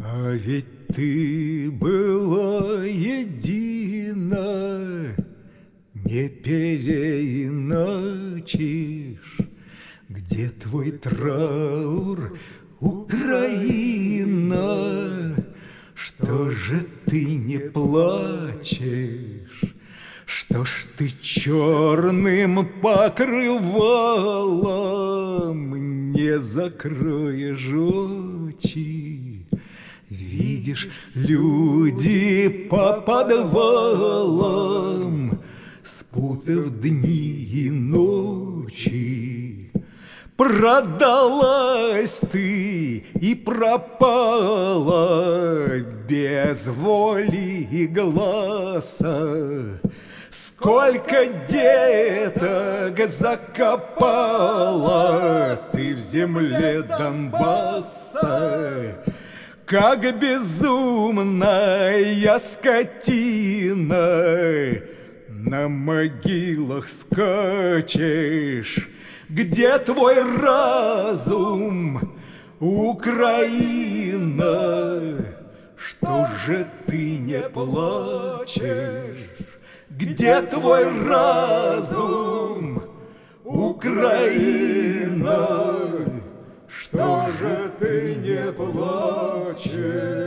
А ведь ты была едина, не переиначишь. Где твой траур, Украина? Что же ты не плачешь? Что ж ты черным покрывалом не закроешь очи? Видишь, люди по подвалам, спутав дни и ночи. Продалась ты и пропала без воли и гласа. Сколько деток закопала ты в земле Донбасса. Как безумная скотина на могилах скачешь. Где твой разум, Украина? Что же ты не плачешь? Где твой разум, Украина? Что же ты не плачешь?